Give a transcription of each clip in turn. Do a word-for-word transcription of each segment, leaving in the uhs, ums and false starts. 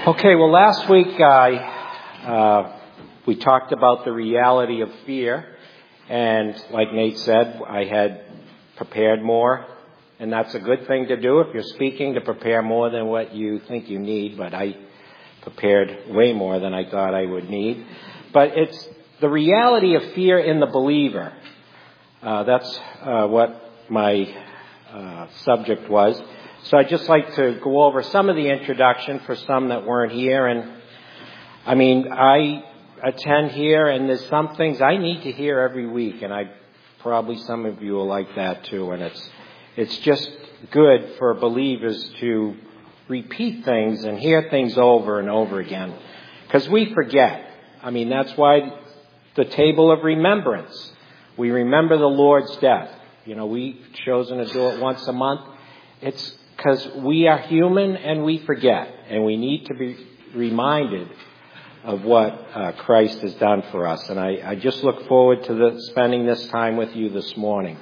Okay, well, last week I, uh, we talked about the reality of fear, and like Nate said, I had prepared more, and that's a good thing to do if you're speaking, to prepare more than what you think you need, but I prepared way more than I thought I would need. But it's the reality of fear in the believer. Uh, that's uh, what my uh, subject was. So I'd just like to go over some of the introduction for some that weren't here. And I mean, I attend here, and there's some things I need to hear every week, and I probably some of you will like that too. And it's it's just good for believers to repeat things and hear things over and over again, because we forget. I mean, that's why the table of remembrance. We remember the Lord's death. You know, we've chosen to do it once a month. It's because we are human and we forget, and we need to be reminded of what uh, Christ has done for us. And I, I just look forward to the, spending this time with you this morning.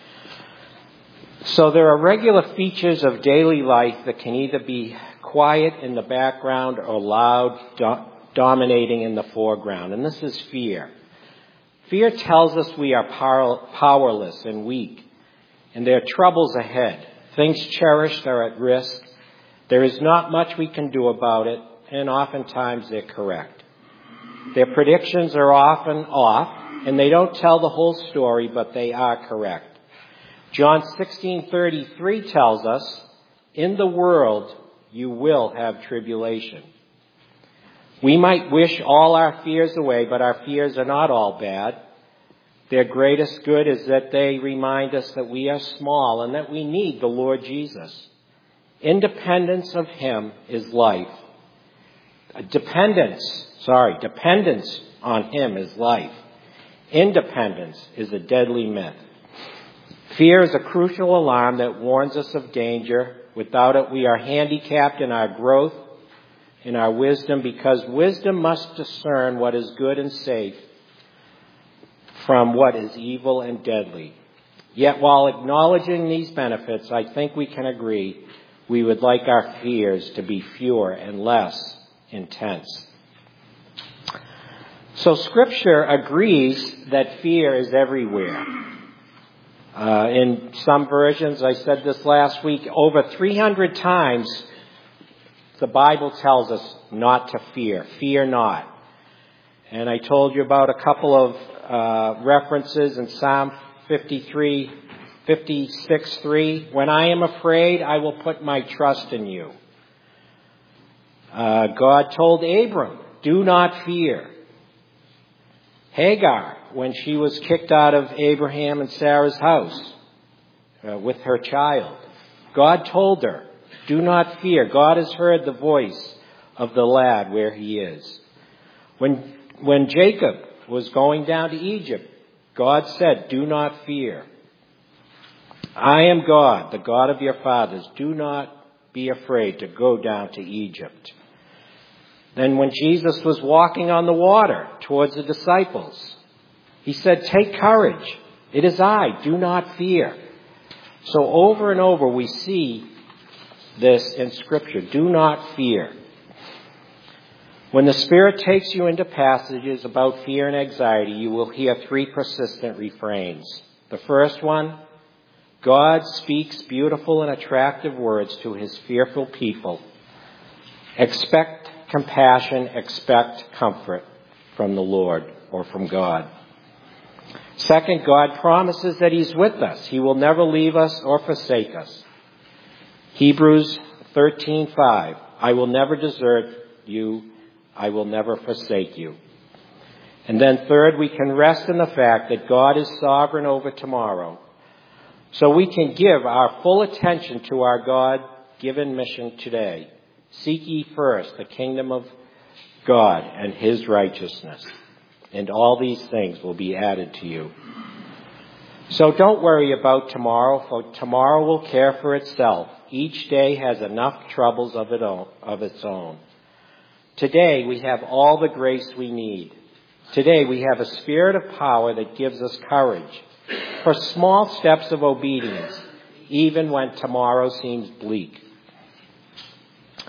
So there are regular features of daily life that can either be quiet in the background or loud, do- dominating in the foreground. And this is fear. Fear tells us we are power- powerless and weak, and there are troubles ahead. Things cherished are at risk. There is not much we can do about it, and oftentimes they're correct. Their predictions are often off, and they don't tell the whole story, but they are correct. John sixteen thirty-three tells us, "In the world you will have tribulation." We might wish all our fears away, but our fears are not all bad. Their greatest good is that they remind us that we are small and that we need the Lord Jesus. Independence of Him is life. Dependence, sorry, dependence on Him is life. Independence is a deadly myth. Fear is a crucial alarm that warns us of danger. Without it, we are handicapped in our growth, in our wisdom, because wisdom must discern what is good and safe from what is evil and deadly. Yet while acknowledging these benefits, I think we can agree we would like our fears to be fewer and less intense. So Scripture agrees that fear is everywhere. Uh, in some versions, I said this last week, over three hundred times the Bible tells us not to fear. Fear not. And I told you about a couple of uh, references in Psalm fifty-three, fifty-six, three. When I am afraid, I will put my trust in you. Uh, God told Abram, do not fear. Hagar, when she was kicked out of Abraham and Sarah's house uh, with her child, God told her, do not fear. God has heard the voice of the lad where he is. When When Jacob was going down to Egypt, God said, do not fear. I am God, the God of your fathers. Do not be afraid to go down to Egypt. Then when Jesus was walking on the water towards the disciples, he said, take courage. It is I. Do not fear. So over and over we see this in Scripture. Do not fear. When the Spirit takes you into passages about fear and anxiety, you will hear three persistent refrains. The first one, God speaks beautiful and attractive words to His fearful people. Expect compassion, expect comfort from the Lord or from God. Second, God promises that He's with us. He will never leave us or forsake us. Hebrews thirteen five, I will never desert you. I will never forsake you. And then third, we can rest in the fact that God is sovereign over tomorrow. So we can give our full attention to our God-given mission today. Seek ye first the kingdom of God and His righteousness, and all these things will be added to you. So don't worry about tomorrow, for tomorrow will care for itself. Each day has enough troubles of, it own, of its own. Today we have all the grace we need. Today we have a spirit of power that gives us courage for small steps of obedience, even when tomorrow seems bleak.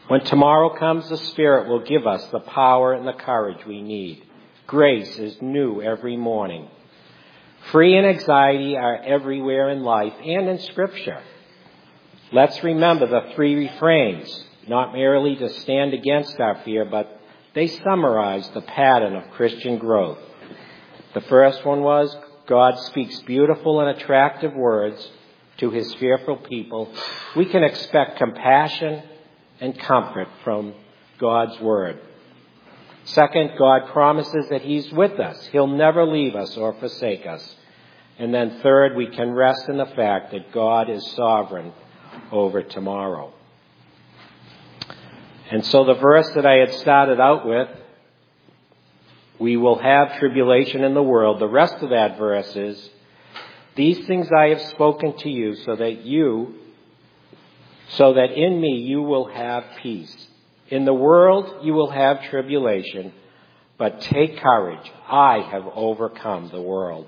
When tomorrow comes, the Spirit will give us the power and the courage we need. Grace is new every morning. Free and anxiety are everywhere in life and in Scripture. Let's remember the three refrains, not merely to stand against our fear, but they summarize the pattern of Christian growth. The first one was, God speaks beautiful and attractive words to his fearful people. We can expect compassion and comfort from God's word. Second, God promises that he's with us. He'll never leave us or forsake us. And then third, we can rest in the fact that God is sovereign over tomorrow. And so the verse that I had started out with, we will have tribulation in the world. The rest of that verse is, these things I have spoken to you so that you, so that in me you will have peace. In the world you will have tribulation, but take courage. I have overcome the world.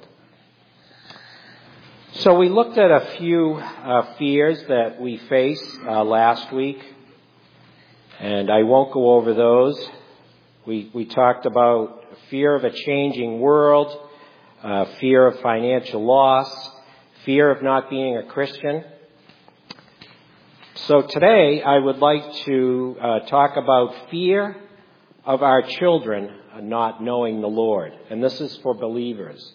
So we looked at a few uh, fears that we face uh, last week, and I won't go over those. We, we talked about fear of a changing world, uh, fear of financial loss, fear of not being a Christian. So today I would like to uh, talk about fear of our children not knowing the Lord. And this is for believers.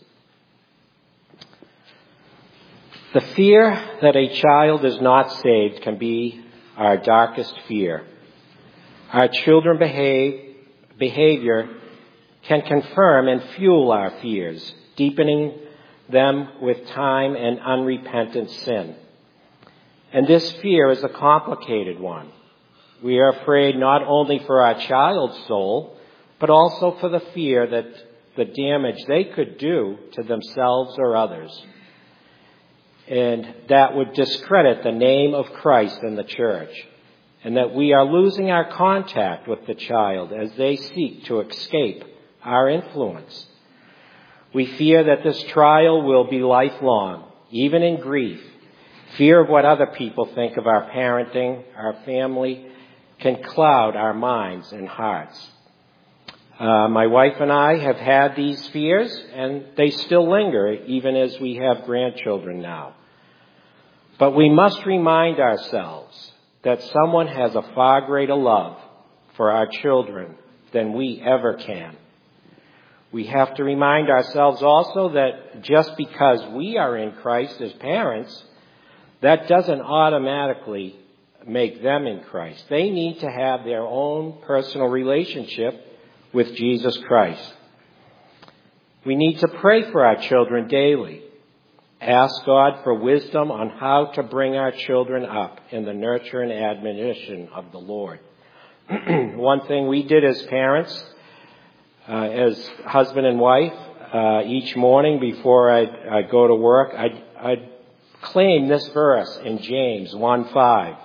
The fear that a child is not saved can be our darkest fear. Our children's behave, behavior can confirm and fuel our fears, deepening them with time and unrepentant sin. And this fear is a complicated one. We are afraid not only for our child's soul, but also for the fear that the damage they could do to themselves or others. And that would discredit the name of Christ in the church. And that we are losing our contact with the child as they seek to escape our influence. We fear that this trial will be lifelong, even in grief. Fear of what other people think of our parenting, our family, can cloud our minds and hearts. Uh, my wife and I have had these fears, and they still linger, even as we have grandchildren now. But we must remind ourselves that someone has a far greater love for our children than we ever can. We have to remind ourselves also that just because we are in Christ as parents, that doesn't automatically make them in Christ. They need to have their own personal relationship with Jesus Christ. We need to pray for our children daily. Ask God for wisdom on how to bring our children up in the nurture and admonition of the Lord. One thing we did as parents, uh, as husband and wife, uh, each morning before I'd, I'd go to work, I'd, I'd claim this verse in James one five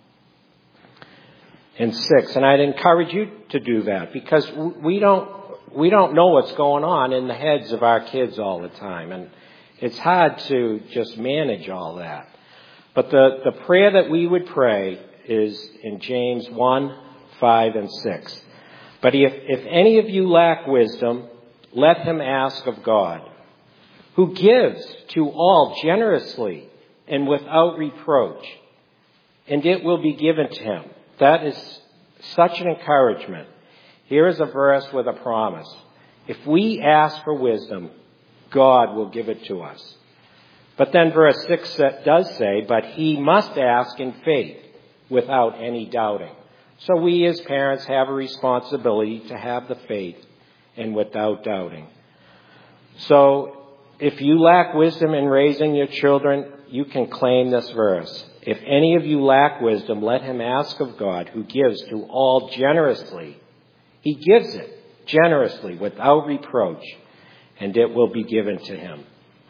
and six. And I'd encourage you to do that because we don't, we don't know what's going on in the heads of our kids all the time. And it's hard to just manage all that. But the, the prayer that we would pray is in James one, five, and six. But if, if any of you lack wisdom, let him ask of God, who gives to all generously and without reproach, and it will be given to him. That is such an encouragement. Here is a verse with a promise. If we ask for wisdom, God will give it to us. But then verse six does say, but he must ask in faith without any doubting. So we as parents have a responsibility to have the faith and without doubting. So if you lack wisdom in raising your children, you can claim this verse. If any of you lack wisdom, let him ask of God, who gives to all generously. He gives it generously without reproach, and it will be given to him.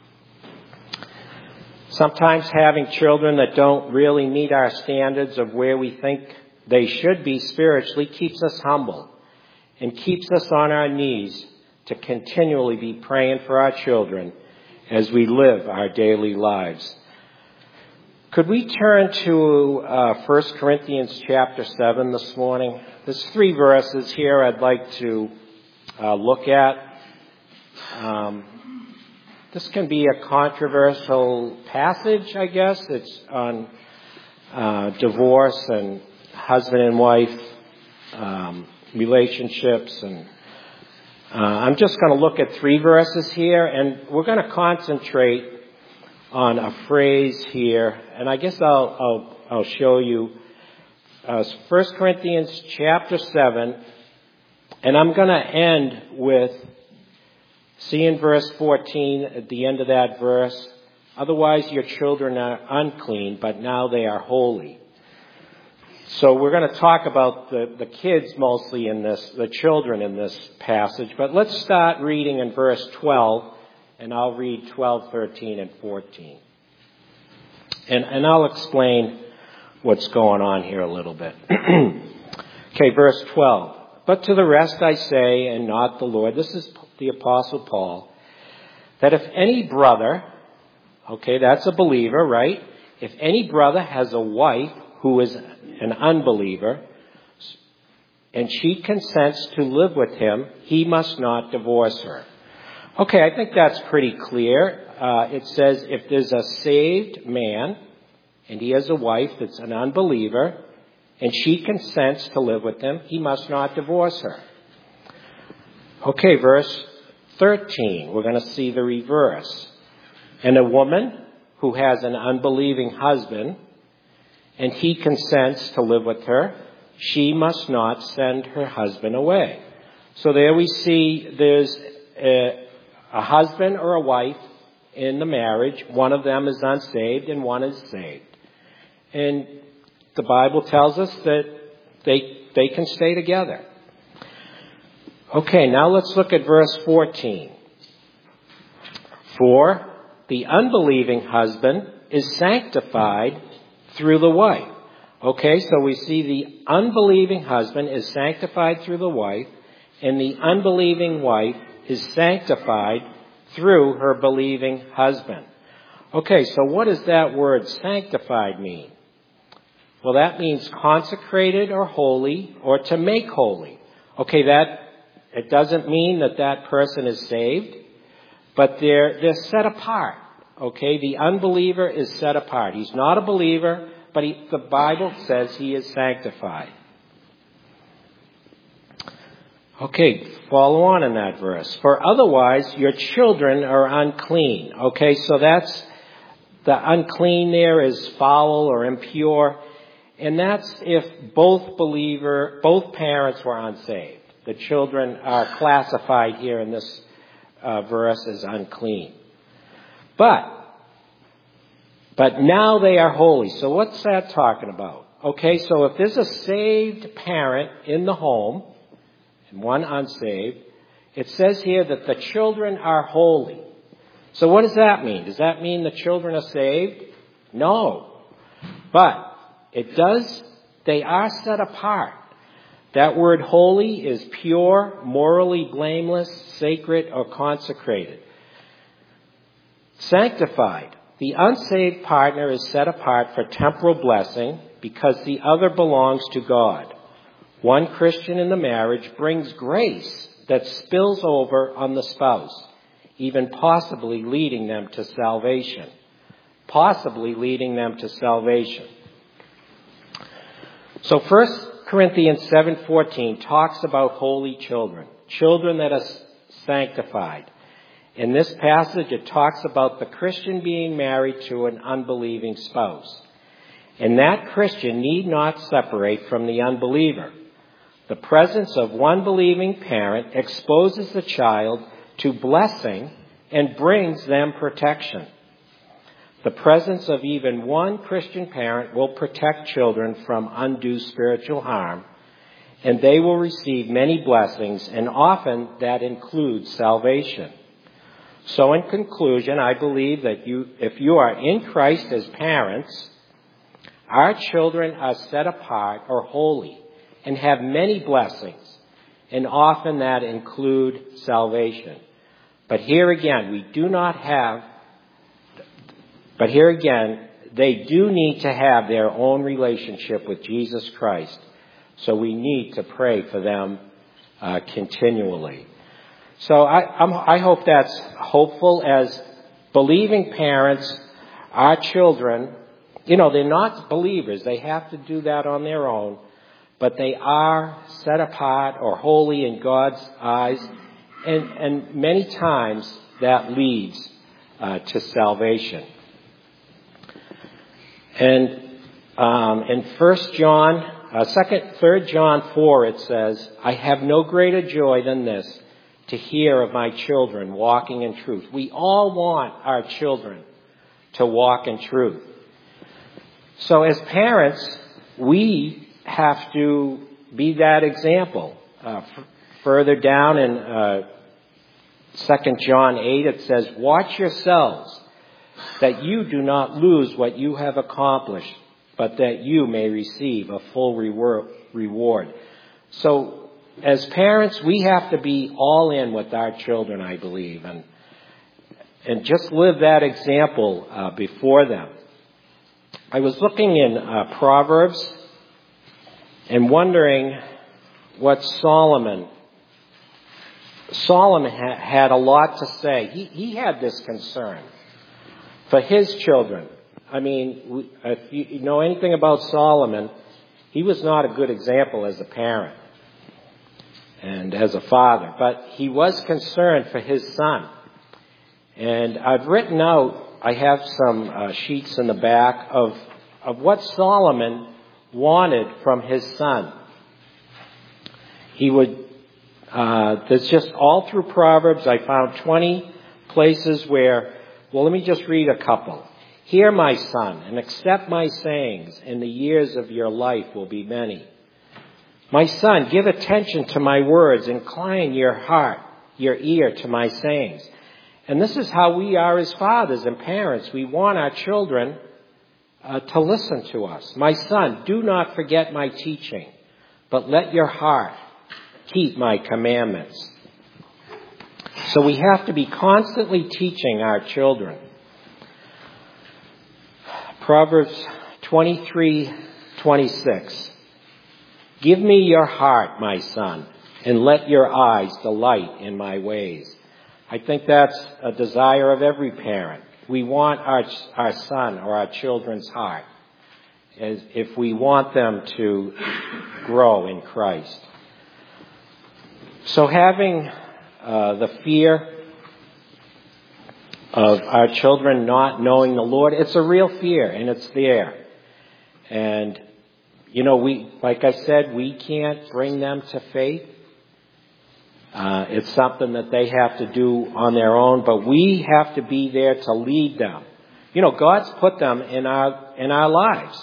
Sometimes having children that don't really meet our standards of where we think they should be spiritually keeps us humble and keeps us on our knees to continually be praying for our children as we live our daily lives. Could we turn to uh, First Corinthians chapter seven this morning? There's three verses here I'd like to uh, look at. Um, this can be a controversial passage, I guess. It's on uh, divorce and husband and wife um, relationships. And uh, I'm just going to look at three verses here, and we're going to concentrate on a phrase here, and I guess I'll I'll, I'll show you uh, First Corinthians chapter seven, and I'm going to end with, see in verse fourteen at the end of that verse, otherwise your children are unclean, but now they are holy. So we're going to talk about the, the kids mostly in this, the children in this passage, but let's start reading in verse twelve. And I'll read twelve, thirteen, and fourteen. And, and I'll explain what's going on here a little bit. Okay, verse twelve. But to the rest I say, and not the Lord, this is the Apostle Paul, that if any brother, okay, that's a believer, right? If any brother has a wife who is an unbeliever, and she consents to live with him, he must not divorce her. Okay, I think that's pretty clear. Uh, it says if there's a saved man and he has a wife that's an unbeliever and she consents to live with him, he must not divorce her. Okay, verse thirteen, we're going to see the reverse. And a woman who has an unbelieving husband and he consents to live with her, she must not send her husband away. So there we see there's a A husband or a wife in the marriage, one of them is unsaved and one is saved. And the Bible tells us that they they can stay together. Okay, now let's look at verse fourteen. For the unbelieving husband is sanctified through the wife. Okay, so we see the unbelieving husband is sanctified through the wife, and the unbelieving wife is sanctified through her believing husband. Okay, so what does that word sanctified mean? Well, that means consecrated or holy or to make holy. Okay, that it doesn't mean that that person is saved, but they're they're set apart. Okay, the unbeliever is set apart. He's not a believer, but he, the Bible says he is sanctified. Okay, follow on in that verse. For otherwise, your children are unclean. Okay, so that's, the unclean there is foul or impure. And that's if both believer, both parents were unsaved. The children are classified here in this uh, verse as unclean. But, but now they are holy. So what's that talking about? Okay, so if there's a saved parent in the home, and one unsaved, it says here that the children are holy. So what does that mean? Does that mean the children are saved? No. But it does, they are set apart. That word holy is pure, morally blameless, sacred, or consecrated. Sanctified. The unsaved partner is set apart for temporal blessing because the other belongs to God. One Christian in the marriage brings grace that spills over on the spouse, even possibly leading them to salvation. Possibly leading them to salvation. So First Corinthians seven fourteen talks about holy children, children that are sanctified. In this passage, it talks about the Christian being married to an unbelieving spouse. And that Christian need not separate from the unbeliever. The presence of one believing parent exposes the child to blessing and brings them protection. The presence of even one Christian parent will protect children from undue spiritual harm, and they will receive many blessings, and often that includes salvation. So in conclusion, I believe that you, if you are in Christ as parents, our children are set apart or holy and have many blessings, and often that include salvation. But here again, we do not have, but here again, they do need to have their own relationship with Jesus Christ. So we need to pray for them uh, continually. So I, I'm, I hope that's hopeful. As believing parents, our children, you know, they're not believers. They have to do that on their own. But they are set apart or holy in God's eyes. And, and many times that leads uh, to salvation. And um, in First John, uh, second, Third John four, it says, "I have no greater joy than this, to hear of my children walking in truth." We all want our children to walk in truth. So as parents, we have to be that example. Uh, f- further down in uh, Second John eight, it says, "Watch yourselves, that you do not lose what you have accomplished, but that you may receive a full reward." So as parents, we have to be all in with our children, I believe, and and just live that example uh, before them. I was looking in uh, Proverbs and wondering what Solomon, Solomon ha- had a lot to say. He, he had this concern for his children. I mean, if you know anything about Solomon, he was not a good example as a parent and as a father, but he was concerned for his son. And I've written out, I have some uh, sheets in the back of, of what Solomon wanted from his son. He would, uh, there's just all through Proverbs, I found twenty places where, well, let me just read a couple. "Hear, my son, and accept my sayings, and the years of your life will be many. My son, give attention to my words, incline your heart, your ear to my sayings." And this is how we are as fathers and parents. We want our children uh, to listen to us. "My son, do not forget my teaching, but let your heart keep my commandments." So we have to be constantly teaching our children. Proverbs twenty-three twenty-six. "Give me your heart, my son, and let your eyes delight in my ways." I think that's a desire of every parent. We want our our son or our children's heart, as if we want them to grow in Christ. So having uh, the fear of our children not knowing the Lord, it's a real fear, and it's there. And, you know, we, like I said, we can't bring them to faith. Uh, it's something that they have to do on their own, but we have to be there to lead them. You know, God's put them in our in our lives.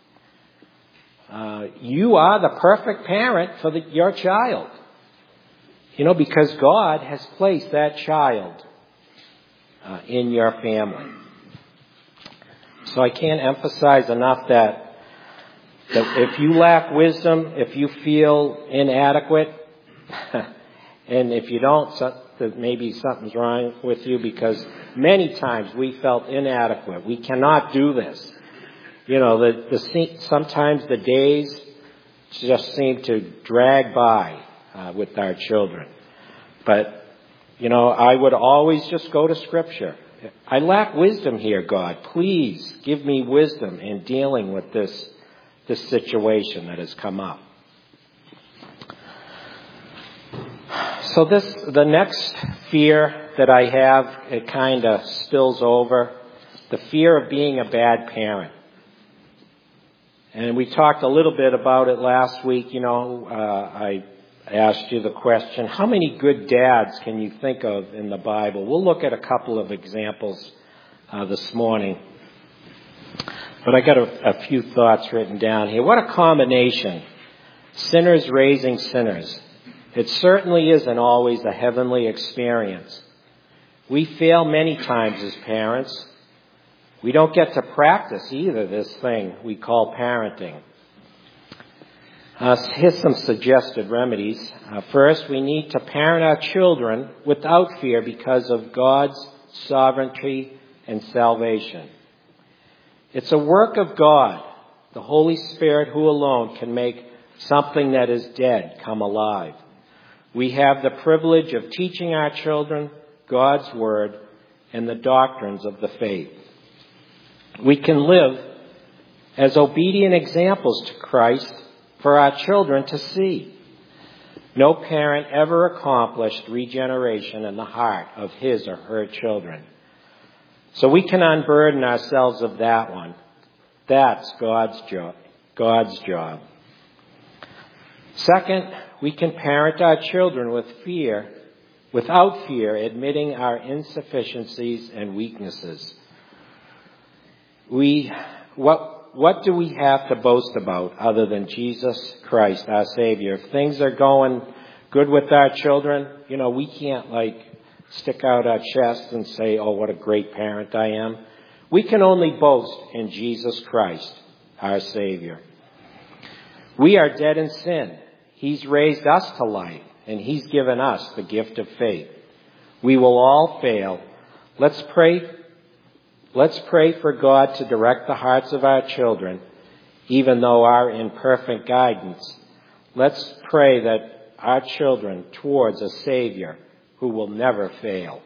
Uh, you are the perfect parent for the, your child. You know, because God has placed that child uh, in your family. So I can't emphasize enough that, that if you lack wisdom, if you feel inadequate, and if you don't, so, that maybe something's wrong with you, because many times we felt inadequate. We cannot do this. You know, the, the sometimes the days just seem to drag by uh, with our children. But, you know, I would always just go to Scripture. I lack wisdom here, God. Please give me wisdom in dealing with this, this situation that has come up. So this, the next fear that I have, it kind of spills over, the fear of being a bad parent. And we talked a little bit about it last week. You know, uh, I asked you the question, how many good dads can you think of in the Bible? We'll look at a couple of examples uh, this morning. But I got a, a few thoughts written down here. What a combination. Sinners raising sinners. It certainly isn't always a heavenly experience. We fail many times as parents. We don't get to practice either this thing we call parenting. Uh, here's some suggested remedies. Uh, first, we need to parent our children without fear because of God's sovereignty and salvation. It's a work of God, the Holy Spirit, who alone can make something that is dead come alive. We have the privilege of teaching our children God's Word and the doctrines of the faith. We can live as obedient examples to Christ for our children to see. No parent ever accomplished regeneration in the heart of his or her children. So we can unburden ourselves of that one. That's God's job. God's job. Second, we can parent our children with fear, without fear, admitting our insufficiencies and weaknesses. We, what, what do we have to boast about other than Jesus Christ, our Savior? If things are going good with our children, you know, we can't like stick out our chest and say, oh, what a great parent I am. We can only boast in Jesus Christ, our Savior. We are dead in sin. He's raised us to life, and He's given us the gift of faith. We will all fail. Let's pray. Let's pray for God to direct the hearts of our children, even though our imperfect guidance. Let's pray that our children towards a Savior who will never fail.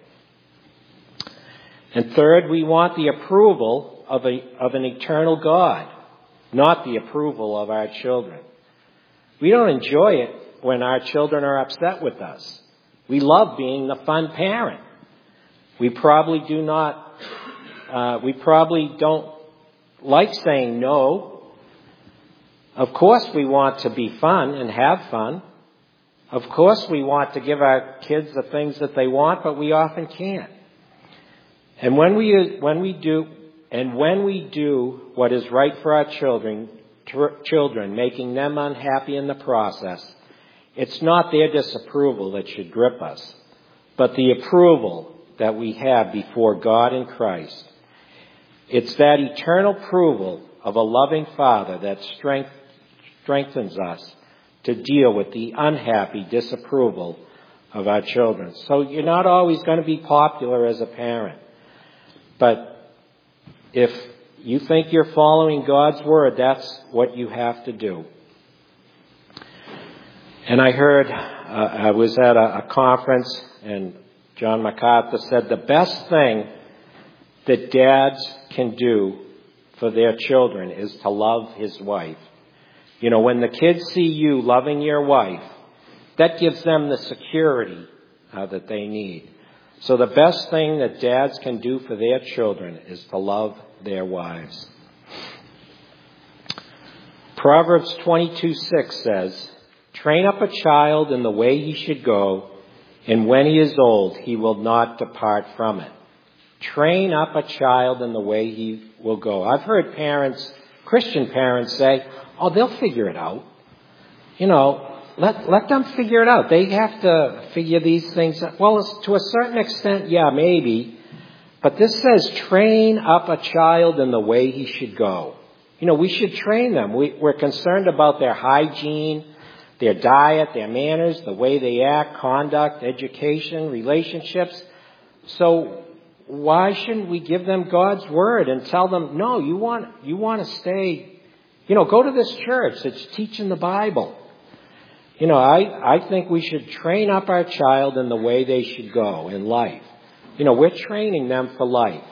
And third, we want the approval of a, of an eternal God, not the approval of our children. We don't enjoy it when our children are upset with us. We love being the fun parent. We probably do not, uh, we probably don't like saying no. Of course we want to be fun and have fun. Of course we want to give our kids the things that they want, but we often can't. And when we, when we do, and when we do what is right for our children, children, making them unhappy in the process, it's not their disapproval that should grip us, but the approval that we have before God in Christ. It's that eternal approval of a loving Father that strength, strengthens us to deal with the unhappy disapproval of our children. So you're not always going to be popular as a parent, but if you think you're following God's Word, that's what you have to do. And I heard, uh, I was at a, a conference, and John MacArthur said the best thing that dads can do for their children is to love his wife. You know, when the kids see you loving your wife, that gives them the security uh, that they need. So the best thing that dads can do for their children is to love their wives. Proverbs twenty-two six says, "Train up a child in the way he should go, and when he is old, he will not depart from it." Train up a child in the way he will go. I've heard parents, Christian parents say, oh, they'll figure it out. You know, let, let them figure it out. They have to figure these things out. Well, to a certain extent, yeah, maybe. But this says, train up a child in the way he should go. You know, we should train them. We, we're concerned about their hygiene, their diet, their manners, the way they act, conduct, education, relationships. So why shouldn't we give them God's Word and tell them, no, you want, you want to stay, you know, go to this church that's teaching the Bible. You know, I, I think we should train up our child in the way they should go in life. You know, we're training them for life.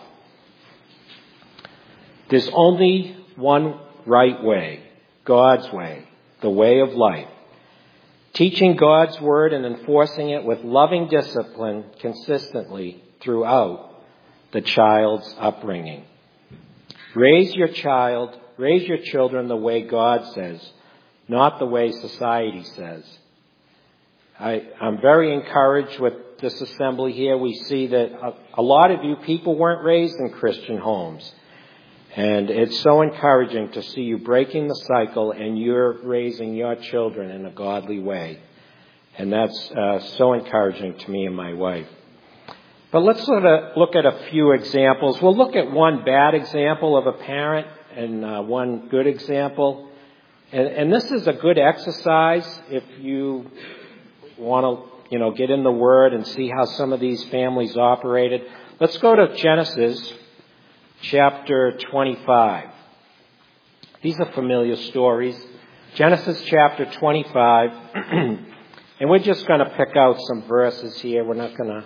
There's only one right way, God's way, the way of life. Teaching God's Word and enforcing it with loving discipline consistently throughout the child's upbringing. Raise your child, raise your children the way God says, not the way society says. I, I'm very encouraged with this assembly here. We see that a, a lot of you people weren't raised in Christian homes. And it's so encouraging to see you breaking the cycle and you're raising your children in a godly way. And that's uh, so encouraging to me and my wife. But let's sort of look at a few examples. We'll look at one bad example of a parent and uh, one good example. And, and this is a good exercise if you want to, you know, get in the Word and see how some of these families operated. Let's go to Genesis chapter twenty-five. These are familiar stories. Genesis chapter twenty-five. And we're just going to pick out some verses here. We're not going to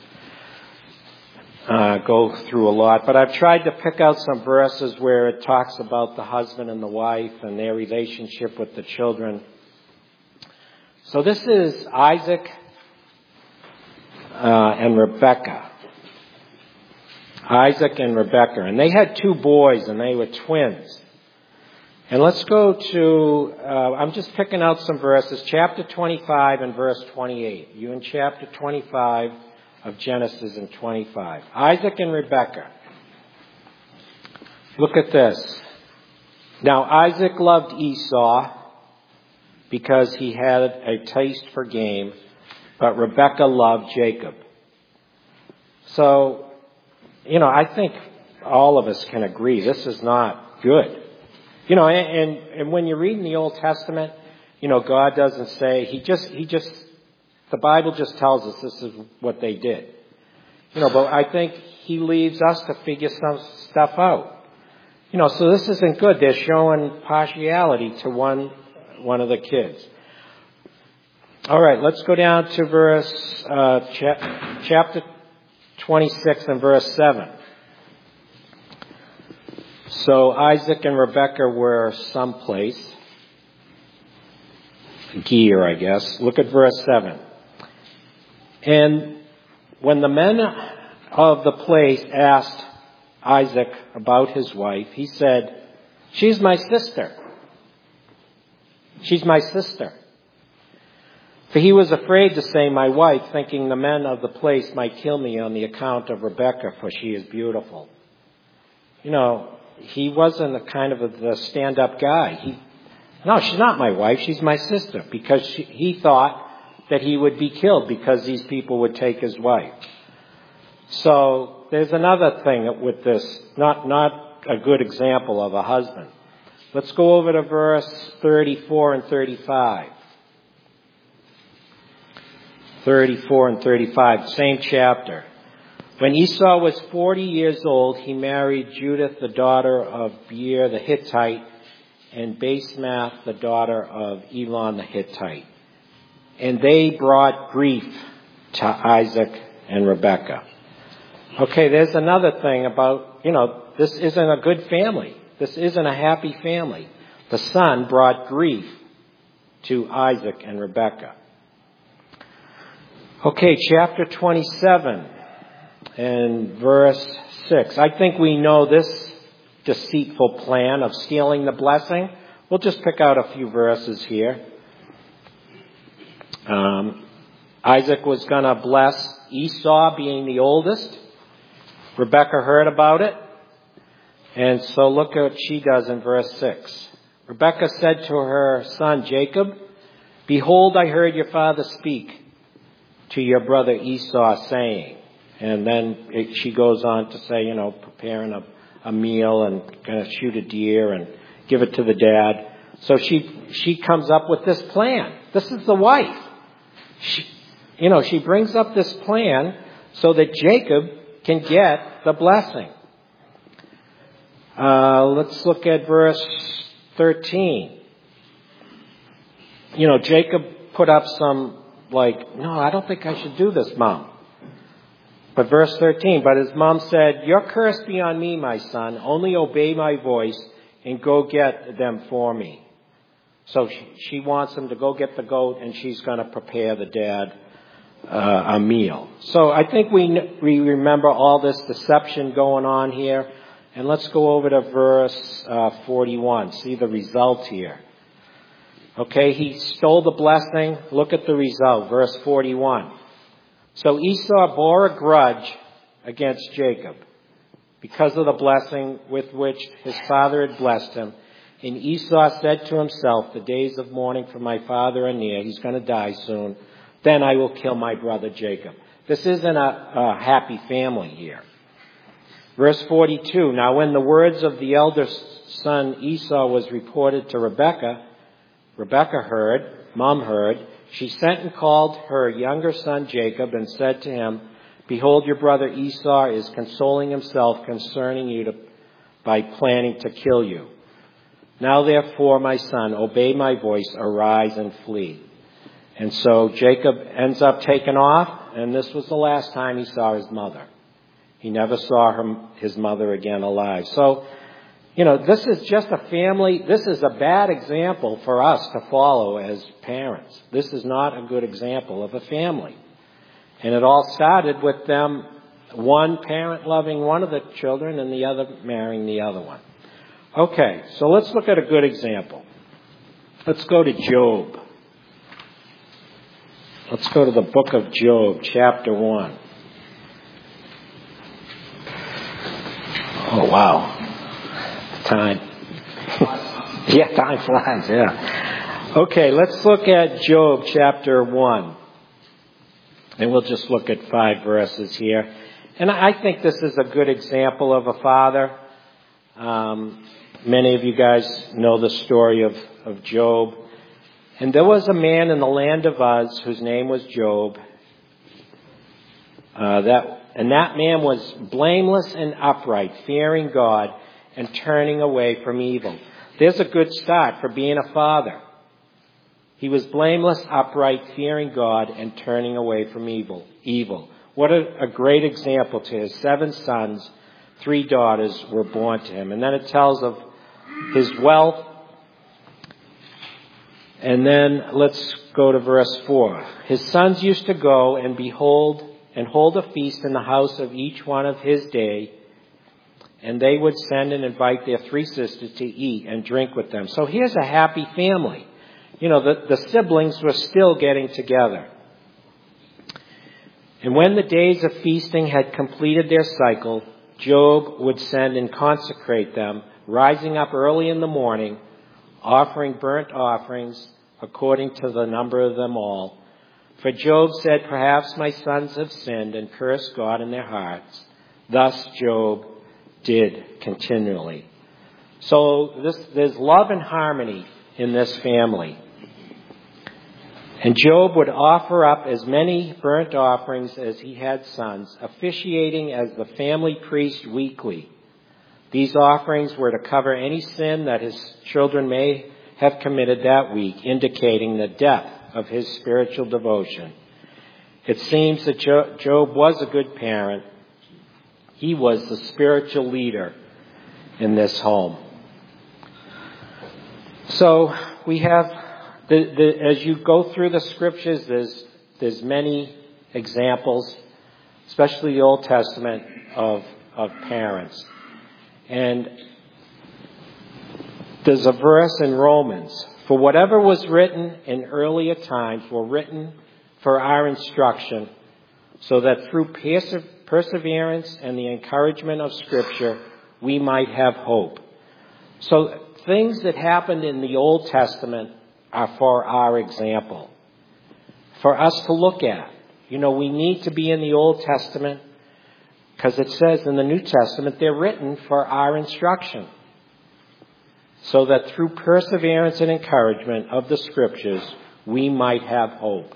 uh, go through a lot. But I've tried to pick out some verses where it talks about the husband and the wife and their relationship with the children. So this is Isaac uh, and Rebekah. Isaac and Rebekah. And they had two boys, and they were twins. And let's go to, uh, I'm just picking out some verses, chapter twenty-five and verse twenty-eight. You in chapter twenty-five of Genesis and twenty-five. Isaac and Rebekah. Look at this. Now Isaac loved Esau because he had a taste for game, but Rebekah loved Jacob. So, you know, I think all of us can agree this is not good. You know, and, and when you read in the Old Testament, you know, God doesn't say, he just, he just, the Bible just tells us this is what they did. You know, but I think he leaves us to figure some stuff out. You know, so this isn't good. They're showing partiality to one, one of the kids. All right, let's go down to verse, uh, cha- chapter twenty-six and verse seven. So Isaac and Rebekah were someplace. Gear, I guess. Look at verse seven. And when the men of the place asked Isaac about his wife, he said, "She's my sister. She's my sister." For he was afraid to say my wife, thinking the men of the place might kill me on the account of Rebekah, for she is beautiful. You know, he wasn't a kind of a, the stand-up guy. He, no, she's not my wife. She's my sister. Because she, he thought that he would be killed because these people would take his wife. So there's another thing with this. Not, not a good example of a husband. Let's go over to verse thirty-four and thirty-five. thirty-four and thirty-five, same chapter. When Esau was forty years old, he married Judith, the daughter of Beer the Hittite, and Basemath, the daughter of Elon the Hittite. And they brought grief to Isaac and Rebekah. Okay, there's another thing about, you know, this isn't a good family. This isn't a happy family. The son brought grief to Isaac and Rebekah. Okay, chapter twenty-seven. And verse six. I think we know this deceitful plan of stealing the blessing. We'll just pick out a few verses here. Um, Isaac was going to bless Esau being the oldest. Rebekah heard about it. And so look at what she does in verse six. Rebekah said to her son Jacob, "Behold, I heard your father speak to your brother Esau, saying," and then it, she goes on to say, you know, preparing a, a meal and going to shoot a deer and give it to the dad. So she she comes up with this plan. This is the wife. She, you know, she brings up this plan so that Jacob can get the blessing. Uh, let's look at verse thirteen. You know, Jacob put up some, like, "No, I don't think I should do this, Mom." But verse thirteen, but his mom said, "Your curse be on me, my son. Only obey my voice and go get them for me." So she, she wants him to go get the goat, and she's going to prepare the dad uh, a meal. So I think we we remember all this deception going on here. And let's go over to verse uh, forty-one. See the result here. Okay, he stole the blessing. Look at the result. Verse forty-one. So Esau bore a grudge against Jacob because of the blessing with which his father had blessed him. And Esau said to himself, "The days of mourning for my father are near. He's going to die soon. Then I will kill my brother Jacob." This isn't a, a happy family here. Verse forty-two. Now when the words of the eldest son Esau was reported to Rebekah, Rebekah heard, Mom heard, she sent and called her younger son Jacob and said to him, Behold, your brother Esau is consoling himself concerning you to, by planning to kill you. Now therefore, my son, obey my voice, arise and flee. And so Jacob ends up taking off, and this was the last time he saw his mother. He never saw her, his mother again alive. So, you know, this is just a family, this is a bad example for us to follow as parents. This is not a good example of a family. And it all started with them, one parent loving one of the children and the other marrying the other one. Okay, so let's look at a good example. Let's go to Job. Let's go to the book of Job, chapter one. Oh, wow. Time. yeah, time flies, yeah. Okay, let's look at Job, chapter one. And we'll just look at five verses here. And I think this is a good example of a father. Um, many of you guys know the story of, of Job. And there was a man in the land of Uz whose name was Job. Uh, that, and that man was blameless and upright, fearing God and turning away from evil. There's a good start for being a father. He was blameless, upright, fearing God, and turning away from evil. Evil. What a, a great example to his seven sons, three daughters were born to him. And then it tells of his wealth. And then let's go to verse four. His sons used to go and behold and hold a feast in the house of each one of his day. And they would send and invite their three sisters to eat and drink with them. So here's a happy family. You know, the, the siblings were still getting together. And when the days of feasting had completed their cycle, Job would send and consecrate them, rising up early in the morning, offering burnt offerings according to the number of them all. For Job said, perhaps my sons have sinned and cursed God in their hearts. Thus Job did continually. So this, there's love and harmony in this family. And Job would offer up as many burnt offerings as he had sons, officiating as the family priest weekly. These offerings were to cover any sin that his children may have committed that week, indicating the depth of his spiritual devotion. It seems that Job was a good parent. He was the spiritual leader in this home. So we have The, the, as you go through the scriptures, there's, there's many examples, especially the Old Testament, of, of parents. And there's a verse in Romans, for whatever was written in earlier times were written for our instruction, so that through perse- perseverance and the encouragement of Scripture, we might have hope. So things that happened in the Old Testament are for our example, for us to look at. You know, we need to be in the Old Testament because it says in the New Testament they're written for our instruction, so that through perseverance and encouragement of the Scriptures, we might have hope.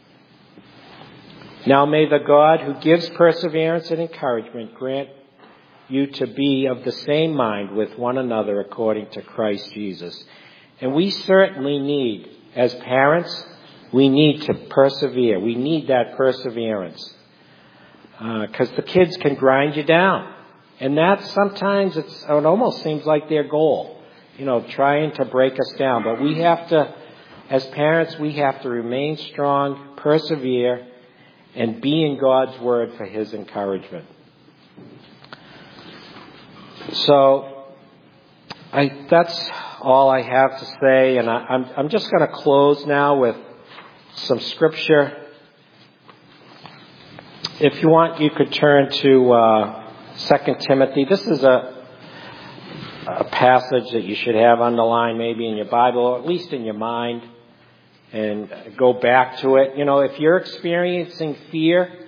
Now may the God who gives perseverance and encouragement grant you to be of the same mind with one another according to Christ Jesus. And we certainly need, as parents, we need to persevere. We need that perseverance. Because uh, the kids can grind you down. And that sometimes, it's, it almost seems like their goal. You know, trying to break us down. But we have to, as parents, we have to remain strong, persevere, and be in God's Word for His encouragement. So, I, that's all I have to say, and I, I'm, I'm just going to close now with some scripture. If you want, you could turn to uh, Second Timothy. This is a, a passage that you should have underlined maybe in your Bible, or at least in your mind, and go back to it. You know, if you're experiencing fear,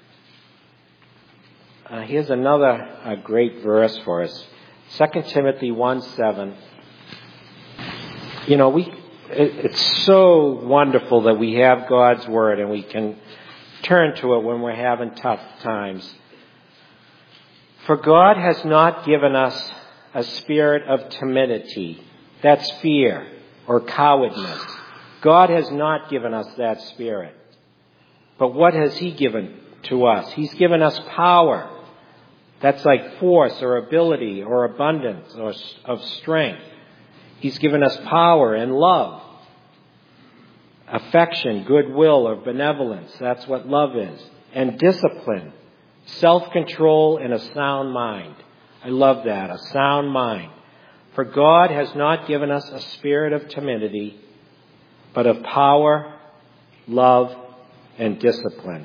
uh, here's another uh, great verse for us. Second Timothy one seven. You know, we it, it's so wonderful that we have God's Word and we can turn to it when we're having tough times. For God has not given us a spirit of timidity. That's fear or cowardness. God has not given us that spirit. But what has He given to us? He's given us power. That's like force or ability or abundance or of strength. He's given us power and love, affection, goodwill, or benevolence. That's what love is. And discipline, self-control, and a sound mind. I love that, a sound mind. For God has not given us a spirit of timidity, but of power, love, and discipline.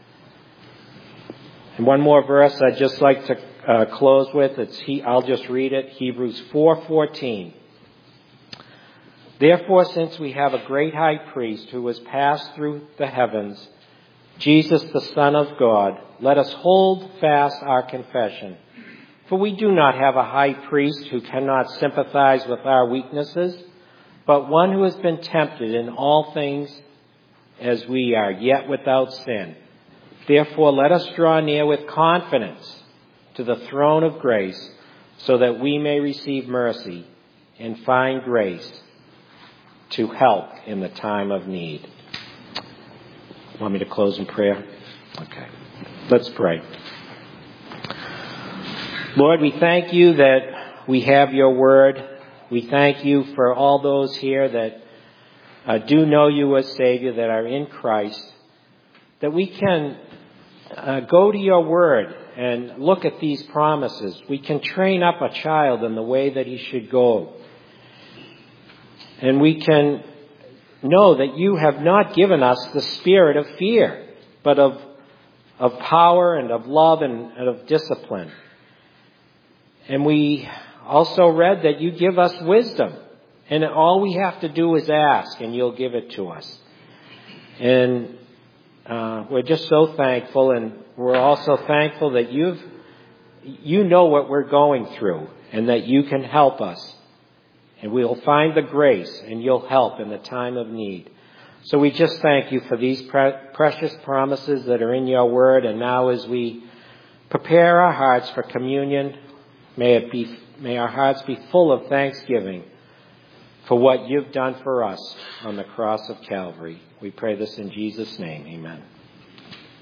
And one more verse I'd just like to uh, close with. It's he, I'll just read it. Hebrews four fourteen. Therefore, since we have a great high priest who has passed through the heavens, Jesus, the Son of God, let us hold fast our confession. For we do not have a high priest who cannot sympathize with our weaknesses, but one who has been tempted in all things as we are, yet without sin. Therefore, let us draw near with confidence to the throne of grace, so that we may receive mercy and find grace to help in the time of need. Want me to close in prayer? Okay. Let's pray. Lord, we thank you that we have your word. We thank you for all those here that uh, do know you as Savior, that are in Christ, that we can uh, go to your word and look at these promises. We can train up a child in the way that he should go. And we can know that you have not given us the spirit of fear, but of, of power and of love and, and of discipline. And we also read that you give us wisdom. And all we have to do is ask, and you'll give it to us. And uh, we're just so thankful, and we're also thankful that you've, you know what we're going through, and that you can help us. And we'll find the grace, and you'll help in the time of need. So we just thank you for these pre- precious promises that are in your word. And now as we prepare our hearts for communion, may it be, may our hearts be full of thanksgiving for what you've done for us on the cross of Calvary. We pray this in Jesus' name. Amen.